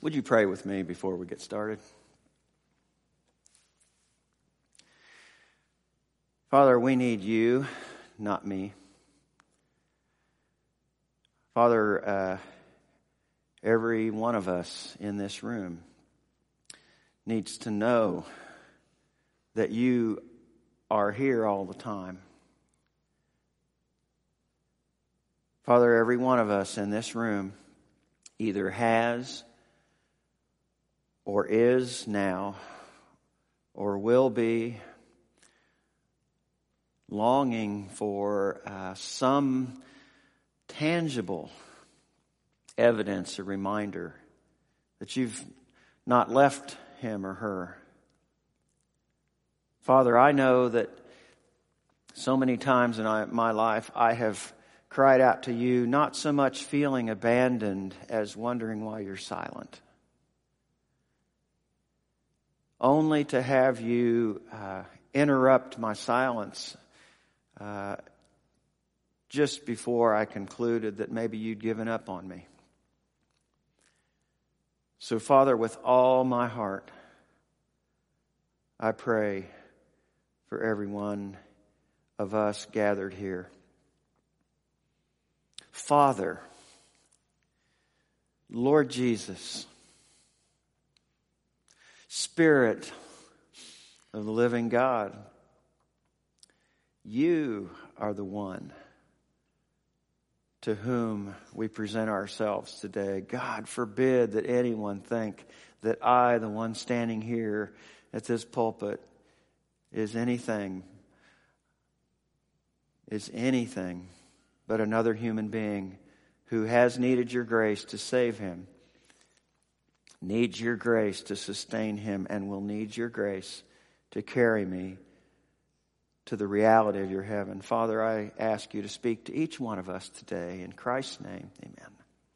Would you pray with me before we get started? Father, we need you, not me. Father, every one of us in this room needs to know that you are here all the time. Father, every one of us in this room either has or is now or will be longing for some tangible evidence or reminder that you've not left him or her. Father, I know that so many times in my life I have cried out to you, not so much feeling abandoned as wondering why you're silent. Only to have you interrupt my silence just before I concluded that maybe you'd given up on me. So, Father, with all my heart, I pray for every one of us gathered here. Father, Lord Jesus, Spirit of the living God, you are the one to whom we present ourselves today. God forbid that anyone think that I, the one standing here at this pulpit, is anything but another human being who has needed your grace to save him, needs your grace to sustain him, and will need your grace to carry me to the reality of your heaven. Father, I ask you to speak to each one of us today. In Christ's name, amen.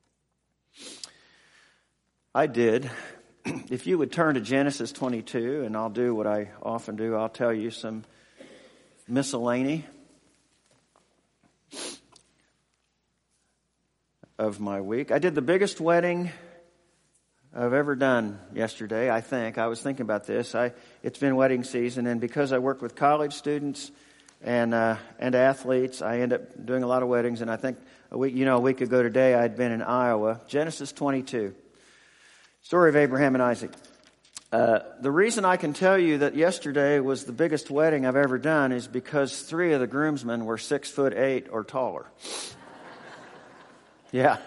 I did. If you would turn to Genesis 22, and I'll do what I often do. I'll tell you some miscellany of my week. I did the biggest wedding I've ever done yesterday, I think. I was thinking about this. It's been wedding season, and because I work with college students and athletes, I end up doing a lot of weddings. And I think a week ago today, I'd been in Iowa. Genesis 22, story of Abraham and Isaac. The reason I can tell you that yesterday was the biggest wedding I've ever done is because 3 of the groomsmen were 6'8" or taller. Yeah.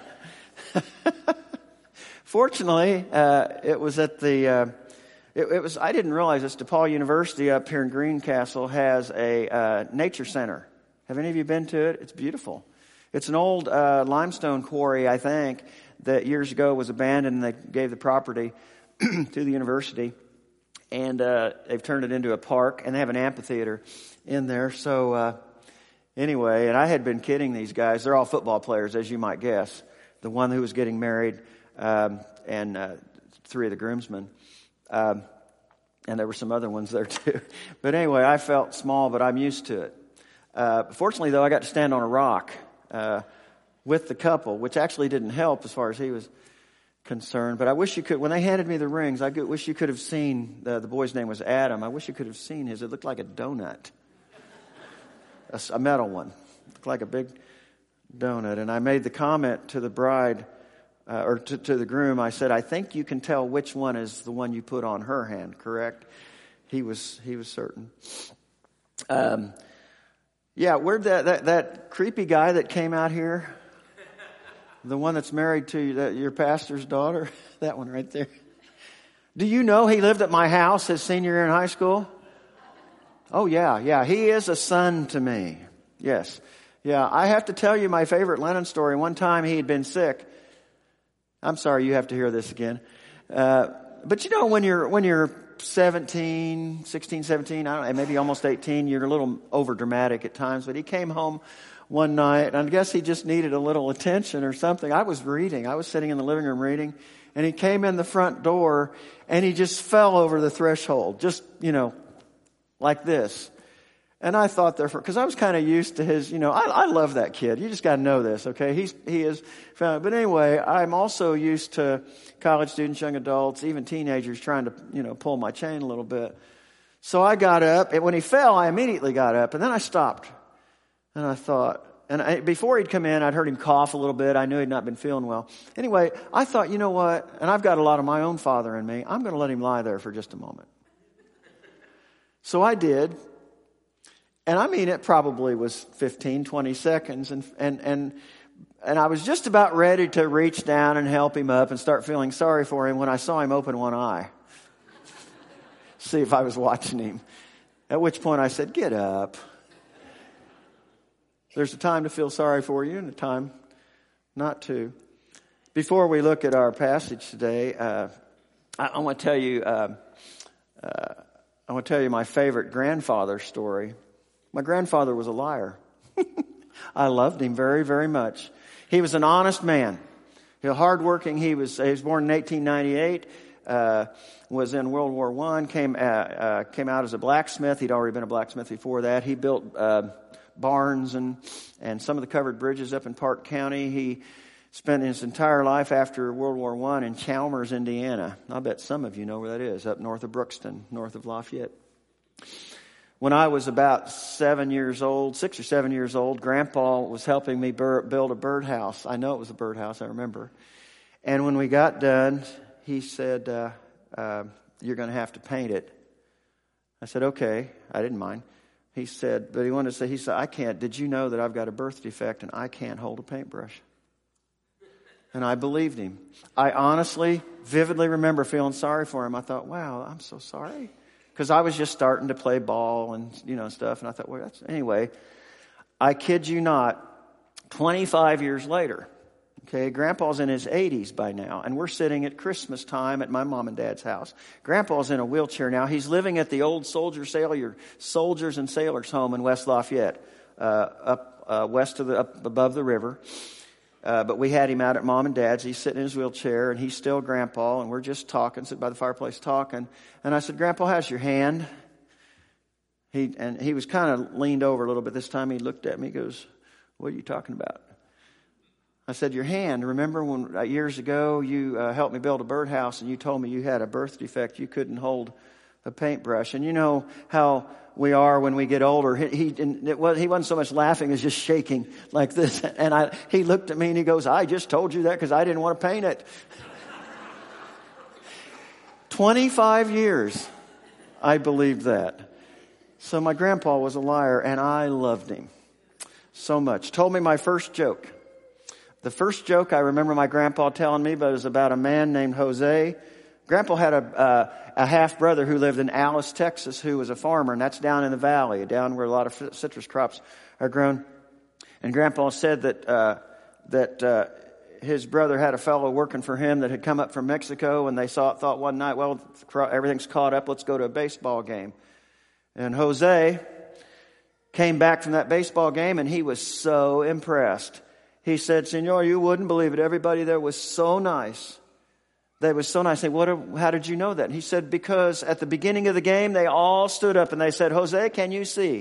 Fortunately, it was at the. I didn't realize this. DePaul University up here in Greencastle has a nature center. Have any of you been to it? It's beautiful. It's an old limestone quarry, I think, that years ago was abandoned. And they gave the property to the university, and they've turned it into a park. And they have an amphitheater in there. So anyway, and I had been kidding these guys. They're all football players, as you might guess. The one who was getting married. And 3 of the groomsmen. And there were some other ones there too. But anyway, I felt small, but I'm used to it. Fortunately, though, I got to stand on a rock with the couple, which actually didn't help as far as he was concerned. But I wish you could, when they handed me the rings, I wish you could have seen, the boy's name was Adam. I wish you could have seen his. It looked like a donut. A metal one. It looked like a big donut. And I made the comment to the bride, or to the groom, I said, I think you can tell which one is the one you put on her hand, correct? He was certain. Yeah, where'd that creepy guy that came out here? The one that's married to your pastor's daughter? That one right there. Do you know he lived at my house his senior year in high school? Oh, yeah. He is a son to me. Yes. Yeah, I have to tell you my favorite Lennon story. One time he had been sick. I'm sorry you have to hear this again. But you know, when you're 16, 17, I don't know, maybe almost 18, you're a little over dramatic at times. But he came home one night, and I guess he just needed a little attention or something. I was sitting in the living room reading, and he came in the front door, and he just fell over the threshold, just, like this. And I thought because I was kind of used to his, I love that kid. You just got to know this, okay? He is found. But anyway, I'm also used to college students, young adults, even teenagers trying to, pull my chain a little bit. So I got up, and when he fell, I immediately got up, and then I stopped. And I thought, before he'd come in, I'd heard him cough a little bit. I knew he'd not been feeling well. Anyway, I thought, you know what? And I've got a lot of my own father in me. I'm going to let him lie there for just a moment. So I did. And I mean, it probably was 15, 20 seconds. And I was just about ready to reach down and help him up and start feeling sorry for him when I saw him open one eye. See if I was watching him. At which point I said, get up. There's a time to feel sorry for you and a time not to. Before we look at our passage today, I want to tell you, my favorite grandfather story. My grandfather was a liar. I loved him very, very much. He was an honest man. Hardworking. He was born in 1898. Was in World War I. Came out as a blacksmith. He'd already been a blacksmith before that. He built barns and some of the covered bridges up in Park County. He spent his entire life after World War I in Chalmers, Indiana. I bet some of you know where that is, up north of Brookston, north of Lafayette. When I was about 6 or 7 years old, Grandpa was helping me build a birdhouse. I know it was a birdhouse, I remember. And when we got done, he said, you're going to have to paint it. I said, okay. I didn't mind. He said, but he said, I can't. Did you know that I've got a birth defect and I can't hold a paintbrush? And I believed him. I honestly, vividly remember feeling sorry for him. I thought, wow, I'm so sorry. Because I was just starting to play ball and, stuff. And I thought, well, anyway, I kid you not, 25 years later, okay, Grandpa's in his 80s by now. And we're sitting at Christmas time at my mom and dad's house. Grandpa's in a wheelchair now. He's living at the old soldiers and sailors home in West Lafayette, up west of up above the river. But we had him out at Mom and Dad's. He's sitting in his wheelchair, and he's still Grandpa, and we're just talking, sitting by the fireplace talking. And I said, Grandpa, how's your hand? He was kind of leaned over a little bit. This time he looked at me, he goes, what are you talking about? I said, your hand. Remember when years ago you helped me build a birdhouse, and you told me you had a birth defect, you couldn't hold a paintbrush. And you know how we are when we get older. He wasn't so much laughing as just shaking like this. And he looked at me and he goes, I just told you that because I didn't want to paint it. 25 years I believed that. So my grandpa was a liar and I loved him so much. Told me my first joke. The first joke I remember my grandpa telling me, but it was about a man named Jose. Grandpa had a half-brother who lived in Alice, Texas, who was a farmer, and that's down in the valley, down where a lot of citrus crops are grown. And Grandpa said that his brother had a fellow working for him that had come up from Mexico, and they thought one night, well, everything's caught up, let's go to a baseball game. And Jose came back from that baseball game, and he was so impressed. He said, Senor, you wouldn't believe it. Everybody there was so nice. They was so nice. I said, how did you know that? He said, because at the beginning of the game, they all stood up and they said, Jose, can you see?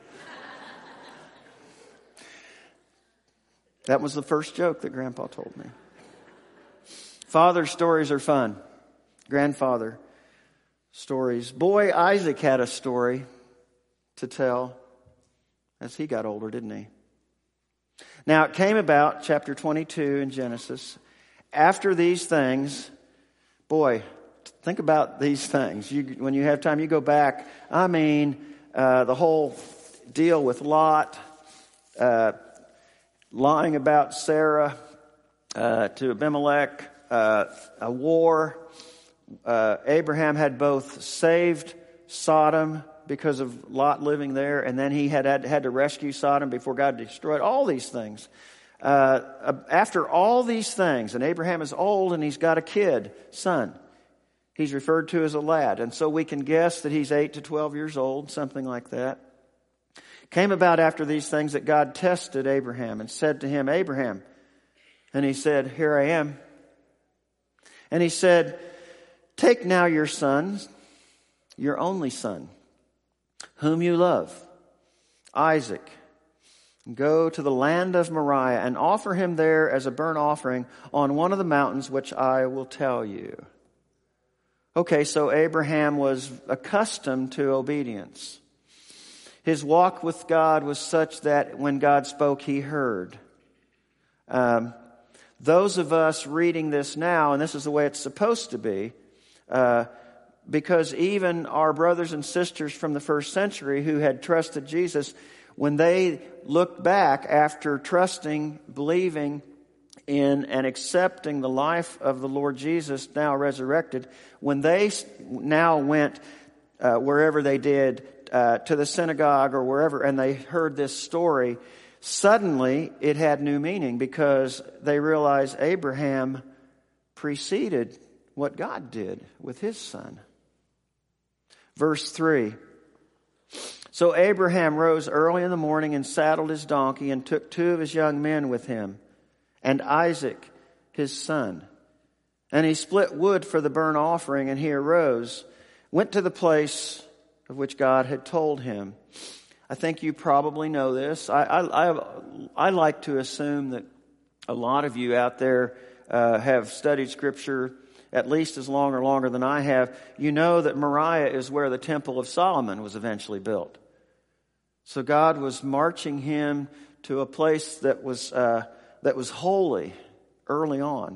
That was the first joke that Grandpa told me. Father stories are fun. Grandfather stories. Boy, Isaac had a story to tell as he got older, didn't he? Now, it came about, chapter 22 in Genesis, after these things. Boy, think about these things. When you have time, you go back. I mean, the whole deal with Lot, lying about Sarah to Abimelech, a war. Abraham had both saved Sodom because of Lot living there, and then he had to rescue Sodom before God destroyed all these things. After all these things, and Abraham is old and he's got a kid, son. He's referred to as a lad. And so we can guess that he's 8 to 12 years old, something like that. Came about after these things that God tested Abraham and said to him, Abraham. And he said, here I am. And he said, take now your son, your only son, whom you love, Isaac, go to the land of Moriah and offer him there as a burnt offering on one of the mountains which I will tell you. Okay, so Abraham was accustomed to obedience. His walk with God was such that when God spoke, he heard. Those of us reading this now, and this is the way it's supposed to be, because even our brothers and sisters from the first century who had trusted Jesus, when they looked back after trusting, believing in, and accepting the life of the Lord Jesus, now resurrected, when they now went wherever they did, to the synagogue or wherever, and they heard this story, suddenly it had new meaning because they realized Abraham preceded what God did with his son. Verse 3. So Abraham rose early in the morning and saddled his donkey and took 2 of his young men with him and Isaac his son. And he split wood for the burnt offering, and he arose, went to the place of which God had told him. I think you probably know this. I like to assume that a lot of you out there have studied Scripture at least as long or longer than I have. You know that Moriah is where the Temple of Solomon was eventually built. So God was marching him to a place that was holy early on.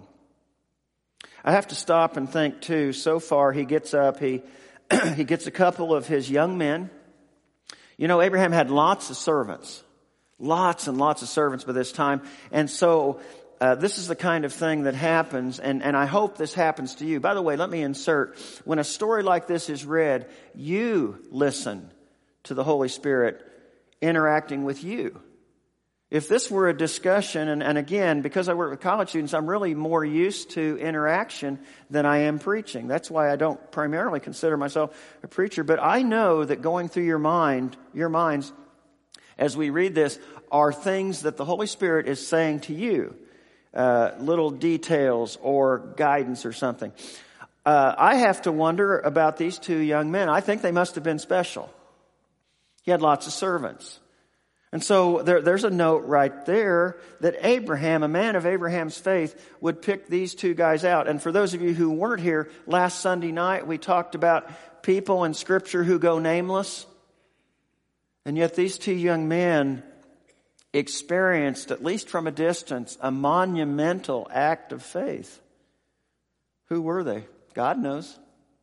I have to stop and think too. So far, he gets up. He gets a couple of his young men. You know, Abraham had lots of servants, lots and lots of servants by this time, and so this is the kind of thing that happens, and I hope this happens to you. By the way, let me insert, when a story like this is read, you listen to the Holy Spirit interacting with you. If this were a discussion, and again, because I work with college students, I'm really more used to interaction than I am preaching. That's why I don't primarily consider myself a preacher. But I know that going through your minds, as we read this, are things that the Holy Spirit is saying to you. Little details or guidance or something. I have to wonder about these 2 young men. I think they must have been special. He had lots of servants. And so there's a note right there that Abraham, a man of Abraham's faith, would pick these 2 guys out. And for those of you who weren't here, last Sunday night we talked about people in Scripture who go nameless. And yet these 2 young men experienced, at least from a distance, a monumental act of faith. Who were they? God knows.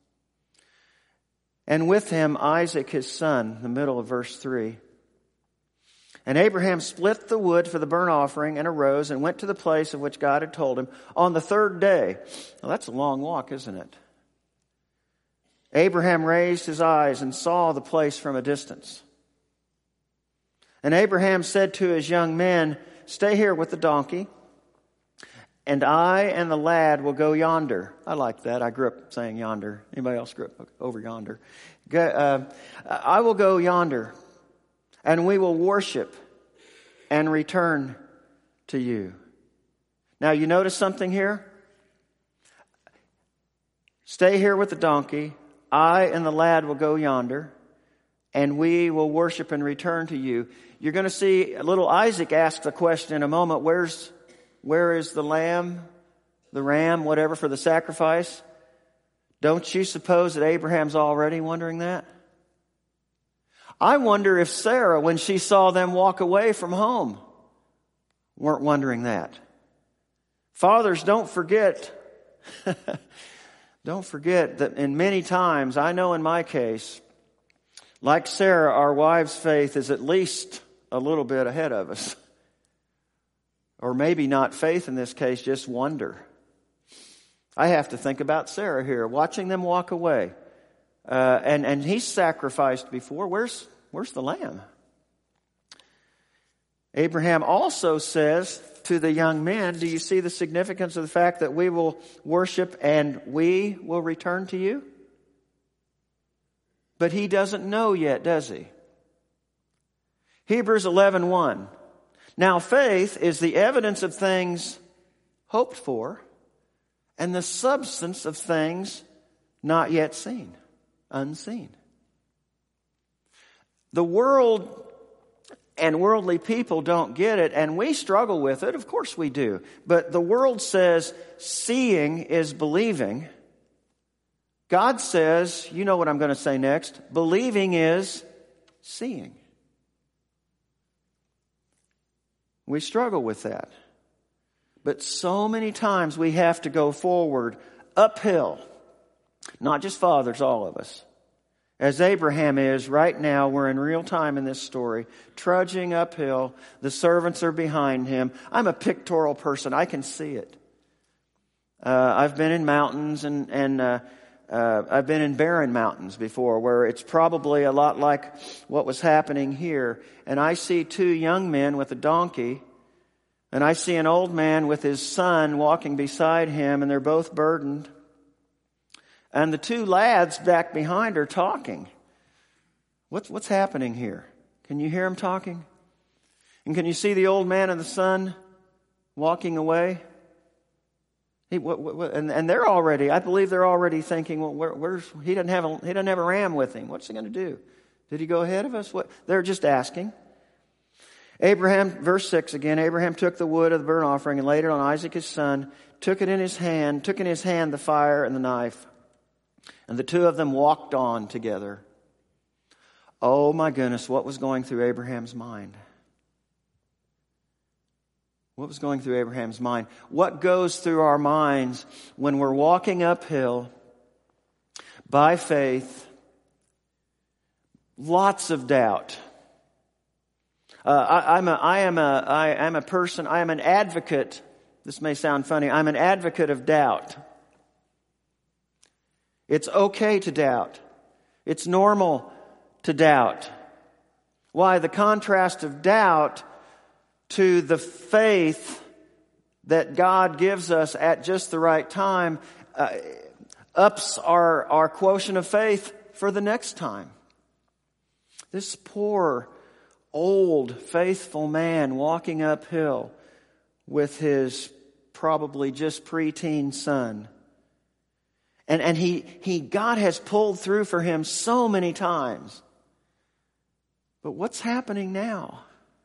And with him Isaac his son, the middle of verse 3. And Abraham split the wood for the burnt offering and arose and went to the place of which God had told him on the 3rd day. Well, that's a long walk, isn't it? Abraham raised his eyes and saw the place from a distance. And Abraham said to his young men, "Stay here with the donkey, and I and the lad will go yonder." I like that. I grew up saying yonder. Anybody else grew up over yonder? I will go yonder, and we will worship and return to you. Now, you notice something here? Stay here with the donkey. I and the lad will go yonder, and we will worship and return to you. You're going to see little Isaac ask the question in a moment, where is the lamb, the ram, whatever, for the sacrifice? Don't you suppose that Abraham's already wondering that? I wonder if Sarah, when she saw them walk away from home, weren't wondering that. Fathers, don't forget, don't forget that in many times, I know in my case, like Sarah, our wives' faith is at least a little bit ahead of us. Or maybe not faith in this case, just wonder. I have to think about Sarah here, watching them walk away. And he's sacrificed before. Where's the lamb? Abraham also says to the young men, do you see the significance of the fact that we will worship and we will return to you? But he doesn't know yet, does he? Hebrews 11:1. Now faith is the evidence of things hoped for and the substance of things not yet seen, unseen. The world And worldly people don't get it, and we struggle with it. Of course we do. But the world says seeing is believing. God says, you know what I'm going to say next, believing is seeing. We struggle with that. But so many times we have to go forward, uphill. Not just fathers, all of us. As Abraham is right now, we're in real time in this story, trudging uphill. The servants are behind him. I'm a pictorial person. I can see it. I've been in mountains and I've been in barren mountains before where it's probably a lot like what was happening here. And I see two young men with a donkey, and I see an old man with his son walking beside him, and they're both burdened. And the two lads back behind are talking. What's happening here? Can you hear them talking? And can you see the old man and the son walking away? And they're already, I believe they're already thinking, well, he doesn't have a ram with him. What's he going to do? Did he go ahead of us? They're just asking. Abraham, verse 6 again, Abraham took the wood of the burnt offering and laid it on Isaac his son, took in his hand the fire and the knife. And the two of them walked on together. Oh my goodness, what was going through Abraham's mind? What was going through Abraham's mind? What goes through our minds when we're walking uphill by faith? Lots of doubt. I am an advocate. This may sound funny. I'm an advocate of doubt. It's okay to doubt. It's normal to doubt. Why? The contrast of doubt to the faith that God gives us at just the right time ups our quotient of faith for the next time. This poor, old, faithful man walking uphill with his probably just preteen son. And God has pulled through for him so many times. But what's happening now?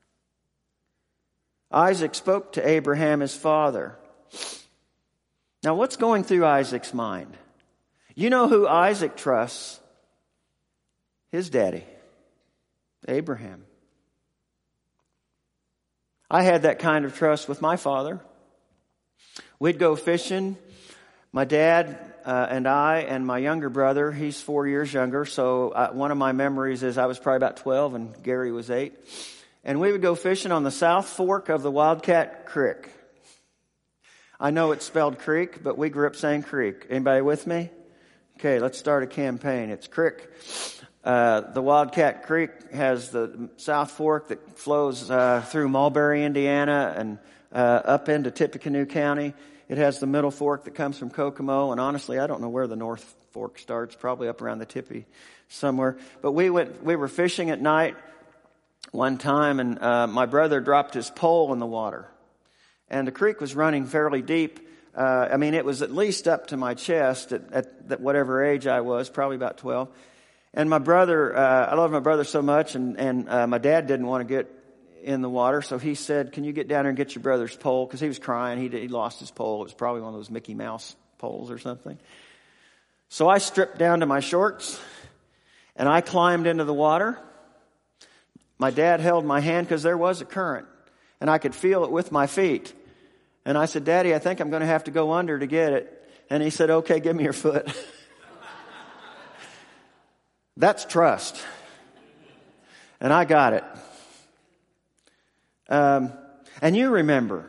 Isaac spoke to Abraham, his father. Now, what's going through Isaac's mind? You know who Isaac trusts? His daddy, Abraham. I had that kind of trust with my father. We'd go fishing. My dad and I and my younger brother, he's 4 years younger, so one of my memories is I was probably about 12 and Gary was 8. And we would go fishing on the South Fork of the Wildcat Creek. I know it's spelled creek, but we grew up saying creek. Anybody with me? Okay, let's start a campaign. It's creek. The Wildcat Creek has the South Fork that flows through Mulberry, Indiana, and up into Tippecanoe County. It has the Middle Fork that comes from Kokomo, and honestly, I don't know where the North Fork starts. Probably up around the Tippy somewhere. But we were fishing at night one time, and my brother dropped his pole in the water, and the creek was running fairly deep. It was at least up to my chest at whatever age I was, probably about 12. And my brother, I love my brother so much, and my dad didn't want to get in the water, so he said, "Can you get down there and get your brother's pole?" Because he was crying. He lost his pole. It was probably one of those Mickey Mouse poles or something. So I stripped down to my shorts, and I climbed into the water. My dad held my hand because there was a current, and I could feel it with my feet. And I said, "Daddy, I think I'm going to have to go under to get it." And he said, "Okay, give me your foot." That's trust. And I got it. And you remember,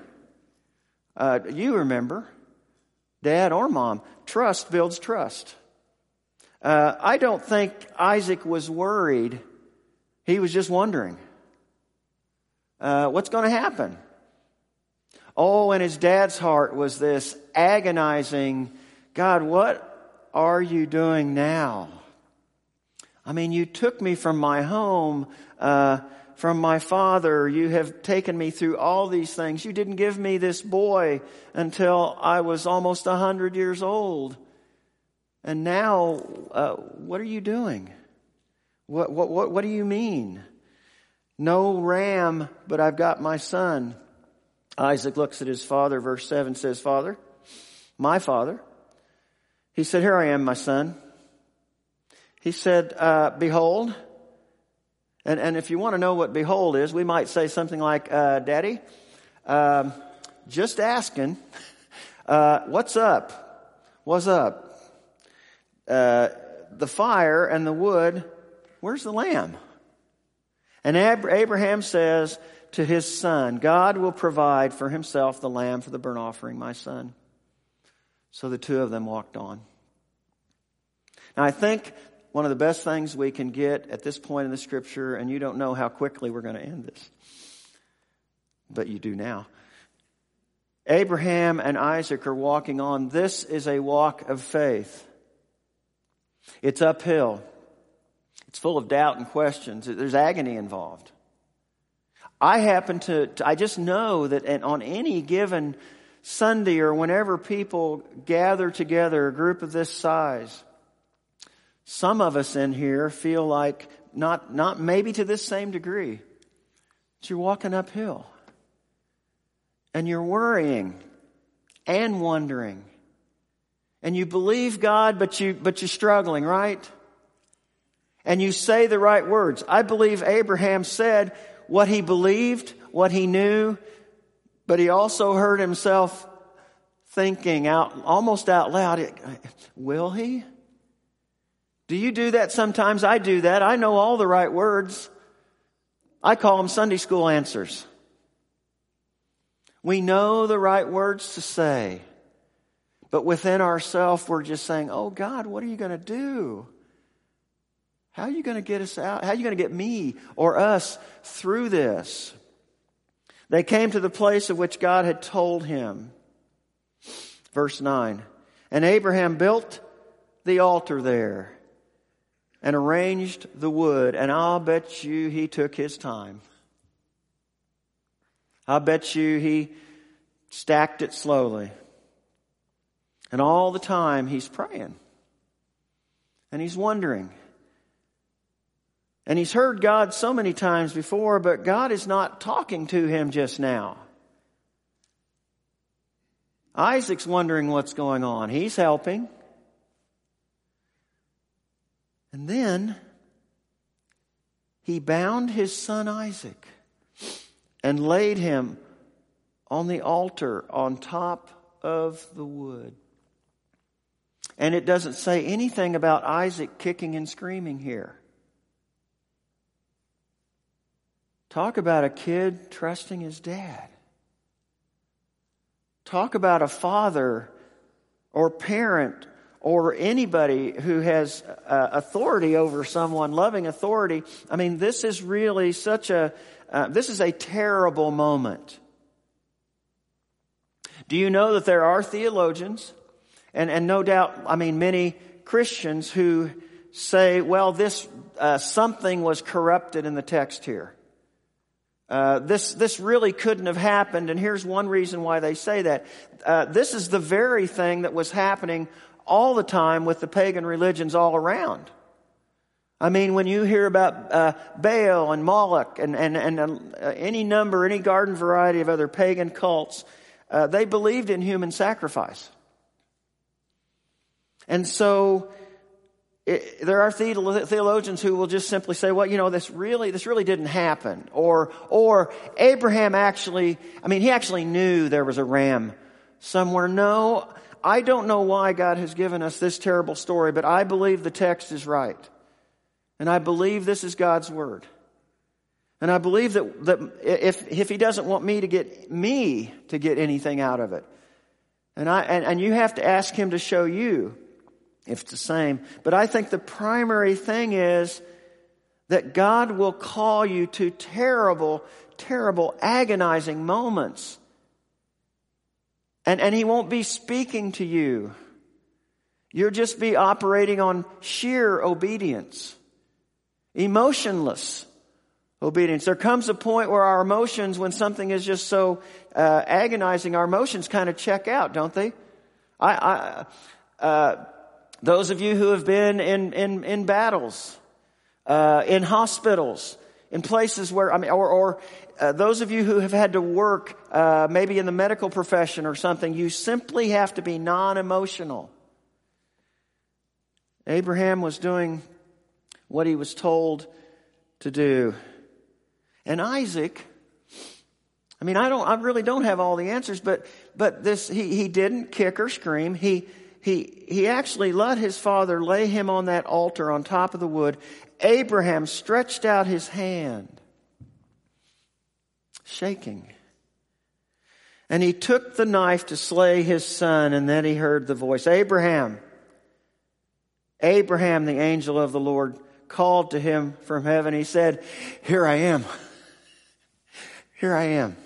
Dad or Mom, trust builds trust. I don't think Isaac was worried. He was just wondering, what's going to happen? Oh, in his dad's heart was this agonizing, God, what are you doing now? I mean, you took me from my home, from my father. You have taken me through all these things. You didn't give me this boy until I was almost 100 years old. And now, what are you doing? What do you mean? No ram, but I've got my son. Isaac looks at his father, verse 7 says, Father, my father. He said, Here I am, my son. He said, Behold. And if you want to know what behold is, we might say something like, Daddy, just asking, what's up? What's up? The fire and the wood, where's the lamb? And Abraham says to his son, God will provide for himself the lamb for the burnt offering, my son. So the two of them walked on. Now I think one of the best things we can get at this point in the scripture, and you don't know how quickly we're going to end this, but you do now. Abraham and Isaac are walking on. This is a walk of faith. It's uphill. It's full of doubt and questions. There's agony involved. I just know that on any given Sunday or whenever people gather together, a group of this size, some of us in here feel like, not maybe to this same degree, but you're walking uphill. And you're worrying and wondering. And you believe God, but you're struggling, right? And you say the right words. I believe Abraham said what he believed, what he knew, but he also heard himself thinking almost out loud, will he? Do you do that sometimes? I do that. I know all the right words. I call them Sunday school answers. We know the right words to say, but within ourselves we're just saying, oh God, what are you going to do? How are you going to get us out? How are you going to get me or us through this? They came to the place of which God had told him. Verse 9. And Abraham built the altar there and arranged the wood. And I'll bet you he took his time. I'll bet you he stacked it slowly. And all the time he's praying. And he's wondering. And he's heard God so many times before, but God is not talking to him just now. Isaac's wondering what's going on. He's helping. And then he bound his son Isaac and laid him on the altar on top of the wood. And it doesn't say anything about Isaac kicking and screaming here. Talk about a kid trusting his dad. Talk about a father or parent or anybody who has authority over someone, loving authority. I mean, this is really this is a terrible moment. Do you know that there are theologians, and no doubt, I mean, many Christians who say, well, this something was corrupted in the text here. This really couldn't have happened, and here's one reason why they say that. This is the very thing that was happening all the time with the pagan religions all around. I mean, when you hear about Baal and Moloch and any garden variety of other pagan cults, they believed in human sacrifice. And so there are theologians who will just simply say, well, this really didn't happen. Or Abraham he actually knew there was a ram somewhere. No, I don't know why God has given us this terrible story, but I believe the text is right. And I believe this is God's word. And I believe that if he doesn't want me to get anything out of it, and you have to ask him to show you if it's the same. But I think the primary thing is that God will call you to terrible, terrible, agonizing moments. And he won't be speaking to you. You'll just be operating on sheer obedience. Emotionless obedience. There comes a point where our emotions, when something is just so agonizing, our emotions kind of check out, don't they? Those of you who have been in battles, in hospitals, In places where, those of you who have had to work, maybe in the medical profession or something, you simply have to be non-emotional. Abraham was doing what he was told to do. And Isaac, I really don't have all the answers, but this, he didn't kick or scream. He actually let his father lay him on that altar on top of the wood. Abraham stretched out his hand, shaking. And he took the knife to slay his son, and then he heard the voice, Abraham, Abraham, the angel of the Lord called to him from heaven. He said, Here I am. Here I am.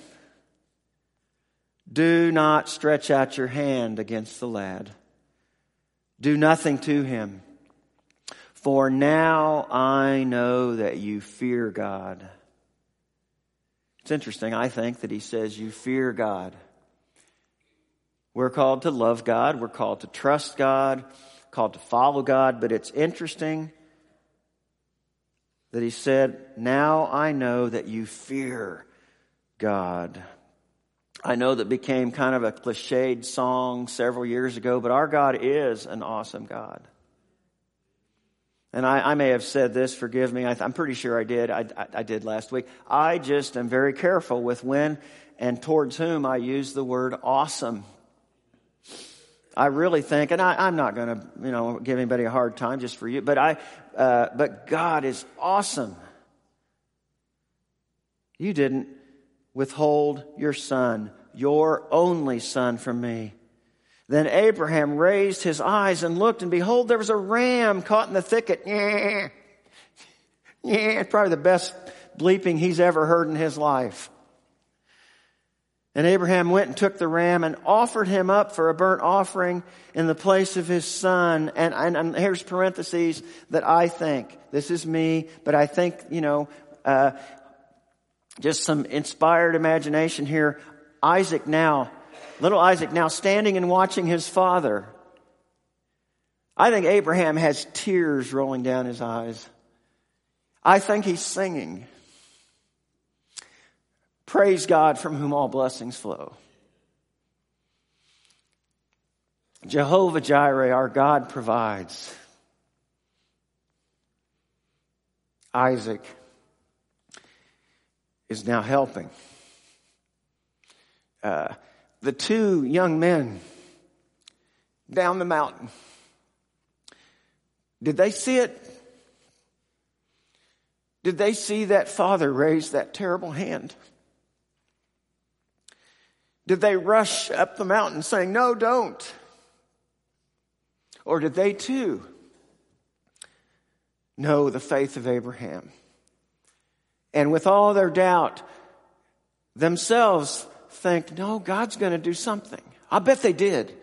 Do not stretch out your hand against the lad. Do nothing to him. For now I know that you fear God. It's interesting, I think, that he says you fear God. We're called to love God. We're called to trust God. Called to follow God. But it's interesting that he said, now I know that you fear God. I know that became kind of a cliched song several years ago, but our God is an awesome God. And I may have said this, forgive me, I'm pretty sure I did. I did last week. I just am very careful with when and towards whom I use the word awesome. I really think, and I'm not going to, give anybody a hard time just for you, but God is awesome. You didn't withhold your son, your only son, from me. Then Abraham raised his eyes and looked, and behold, there was a ram caught in the thicket. Yeah, it's probably the best bleeping he's ever heard in his life. And Abraham went and took the ram and offered him up for a burnt offering in the place of his son. And here's parentheses that I think, this is me, but I think, just some inspired imagination here. Little Isaac now standing and watching his father. I think Abraham has tears rolling down his eyes. I think he's singing. Praise God from whom all blessings flow. Jehovah Jireh, our God, provides. Isaac is now helping. The two young men down the mountain, did they see it? Did they see that father raise that terrible hand? Did they rush up the mountain saying, no, don't? Or did they too know the faith of Abraham? And with all their doubt, themselves think, no, God's going to do something. I bet they did.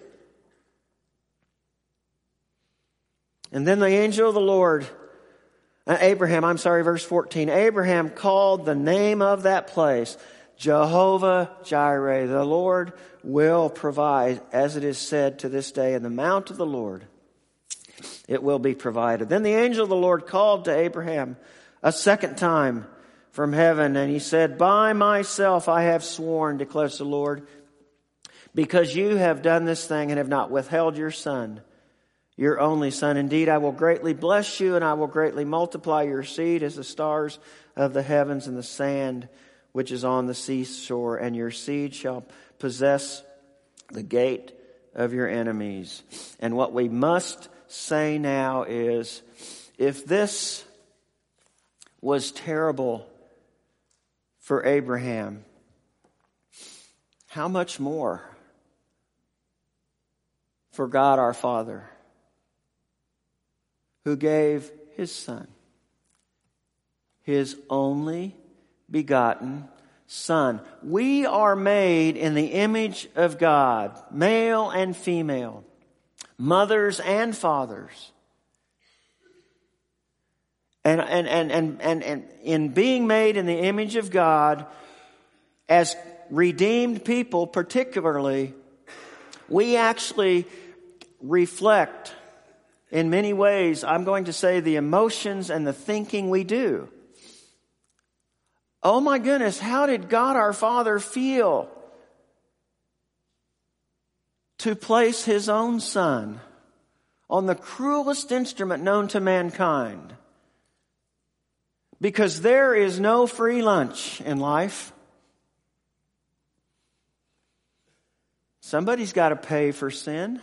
And then the angel of the Lord, verse 14, Abraham called the name of that place Jehovah Jireh. The Lord will provide, as it is said to this day, in the mount of the Lord, it will be provided. Then the angel of the Lord called to Abraham a second time from heaven, and he said, by myself I have sworn, declares the Lord, because you have done this thing and have not withheld your son, your only son. Indeed, I will greatly bless you, and I will greatly multiply your seed as the stars of the heavens and the sand which is on the seashore, and your seed shall possess the gate of your enemies. And what we must say now is, if this was terrible for Abraham, how much more for God our Father, who gave his son, his only begotten Son. We are made in the image of God, male and female, mothers and fathers. And in being made in the image of God, as redeemed people particularly, we actually reflect in many ways, I'm going to say, the emotions and the thinking we do. Oh my goodness, how did God our Father feel to place His own Son on the cruelest instrument known to mankind? Because there is no free lunch in life. Somebody's got to pay for sin.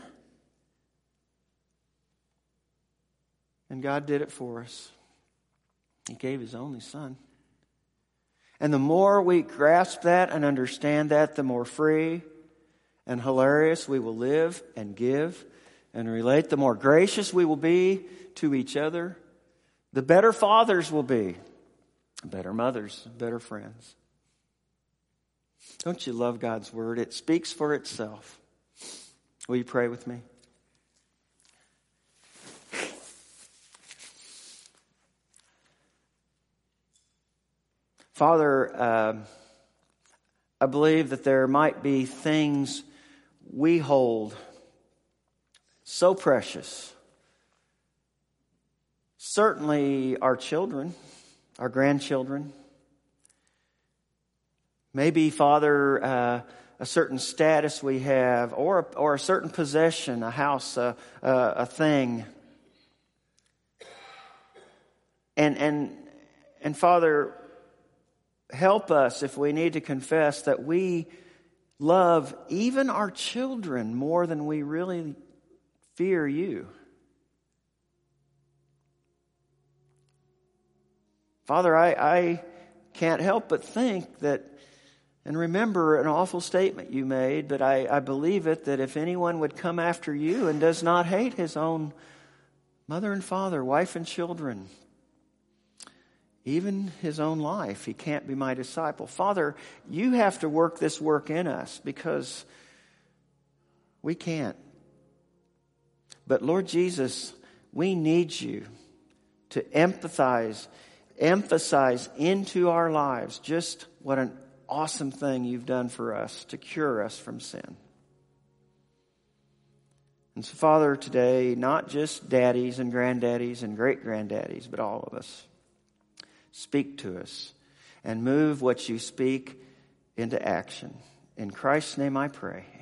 And God did it for us. He gave His only Son. And the more we grasp that and understand that, the more free and hilarious we will live and give and relate. The more gracious we will be to each other. The better fathers will be. Better mothers, better friends. Don't you love God's Word? It speaks for itself. Will you pray with me? Father, I believe that there might be things we hold so precious. Certainly our children, our grandchildren. Maybe, Father, a certain status we have, or a certain possession, a house, a thing. And Father, help us if we need to confess that we love even our children more than we really fear you. Father, I can't help but think that, and remember an awful statement you made, but I believe it, that if anyone would come after you and does not hate his own mother and father, wife and children, even his own life, he can't be my disciple. Father, you have to work this work in us because we can't. But Lord Jesus, we need you to emphasize into our lives just what an awesome thing you've done for us to cure us from sin. And so, Father, today, not just daddies and granddaddies and great-granddaddies, but all of us, speak to us and move what you speak into action. In Christ's name I pray.